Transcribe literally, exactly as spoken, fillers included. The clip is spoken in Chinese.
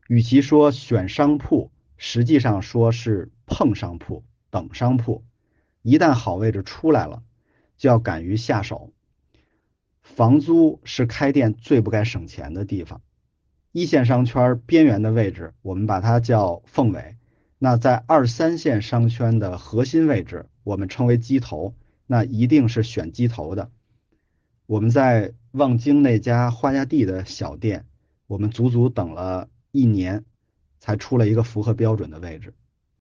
与其说选商铺，实际上说是碰商铺、等商铺。一旦好位置出来了，就要敢于下手。房租是开店最不该省钱的地方。一线商圈边缘的位置，我们把它叫凤尾；那在二三线商圈的核心位置，我们称为鸡头。那一定是选鸡头的。我们在望京那家花家地的小店，我们足足等了一年，才出了一个符合标准的位置。